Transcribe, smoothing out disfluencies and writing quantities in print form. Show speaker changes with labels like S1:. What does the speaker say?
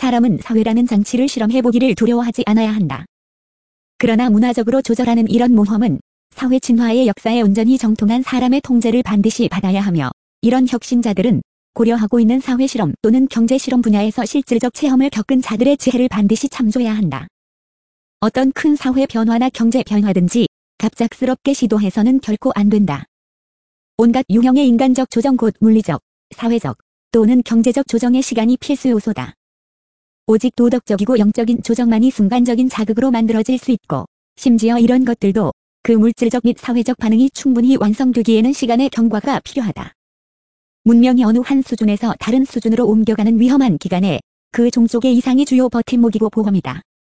S1: 사람은 사회라는 장치를 실험해보기를 두려워하지 않아야 한다. 그러나 문화적으로 조절하는 이런 모험은 사회 진화의 역사에 온전히 정통한 사람의 통제를 반드시 받아야 하며, 이런 혁신자들은 고려하고 있는 사회실험 또는 경제실험 분야에서 실질적 체험을 겪은 자들의 지혜를 반드시 참조해야 한다. 어떤 큰 사회 변화나 경제 변화든지 갑작스럽게 시도해서는 결코 안 된다. 온갖 유형의 인간적 조정 곧 물리적, 사회적 또는 경제적 조정의 시간이 필수 요소다. 오직 도덕적이고 영적인 조정만이 순간적인 자극으로 만들어질 수 있고, 심지어 이런 것들도 그 물질적 및 사회적 반응이 충분히 완성되기에는 시간의 경과가 필요하다. 문명이 어느 한 수준에서 다른 수준으로 옮겨가는 위험한 기간에 그 종속의 이상이 주요 버팀목이고 보험이다.